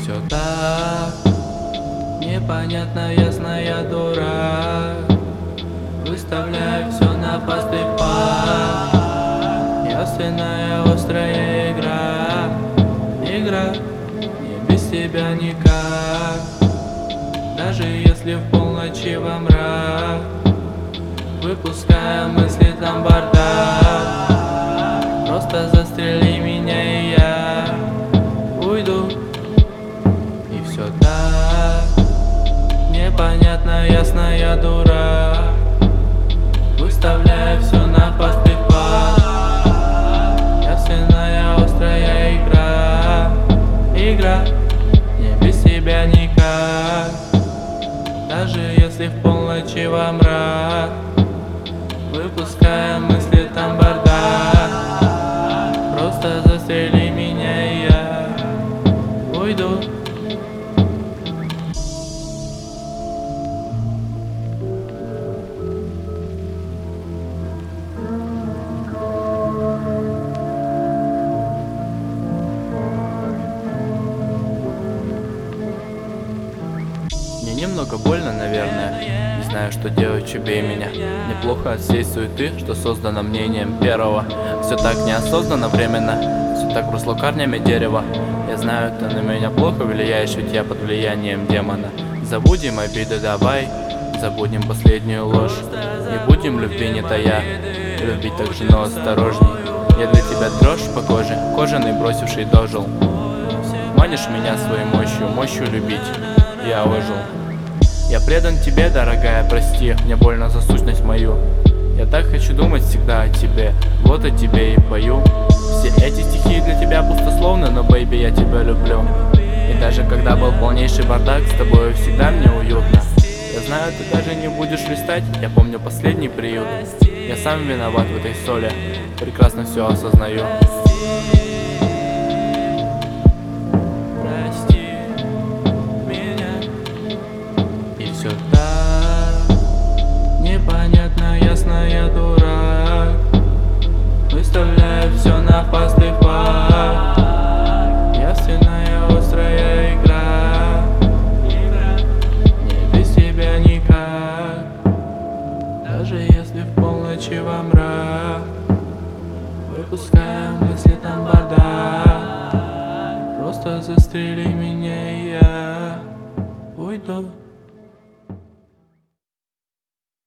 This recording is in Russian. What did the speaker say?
все так непонятно, ясно, я дурак. Выставляю все на посты пар. Явственная, острая игра. Игра, не без тебя никак. Даже если в полночи во мрак, выпуская мысли, там бардак. Просто застрели меня, и я уйду. И все так непонятно, ясно, я дурак. Выставляю все на посты пар. Явственная, острая игра. Игра, не без тебя никак. Даже если в полночи во мрак, выпуская мысли, там бардак. Просто застрели меня, и я уйду. Мне немного больно, наверное. Не знаю, что делать, чубей меня. Неплохо от всей суеты, что создано мнением первого. Все так неосознанно, временно. Все так росло корнями дерева. Я знаю, ты на меня плохо влияешь, ведь я под влиянием демона. Забудем обиды, давай. Забудем последнюю ложь. Не будем любви не тая. Любить так же, но осторожней. Я для тебя дрожь по коже, кожаный бросивший дожил. Манишь меня своей мощью, мощью любить. Я ожил. Я предан тебе, дорогая, прости, мне больно за сущность мою. Я так хочу думать всегда о тебе, вот о тебе и пою. Все эти стихи для тебя пустословны, но, бэйби, я тебя люблю. И даже когда был полнейший бардак, с тобой всегда мне уютно. Я знаю, ты даже не будешь листать, я помню последний приют. Я сам виноват в этой соли, прекрасно все осознаю. Все так непонятно, ясно, я дурак. Выставляю все на посты пар. Явственная, острая игра. Не без тебя никак. Даже если в полночи во мрак, выпуская мысли, там бардак. Просто застрели меня, и я уйду.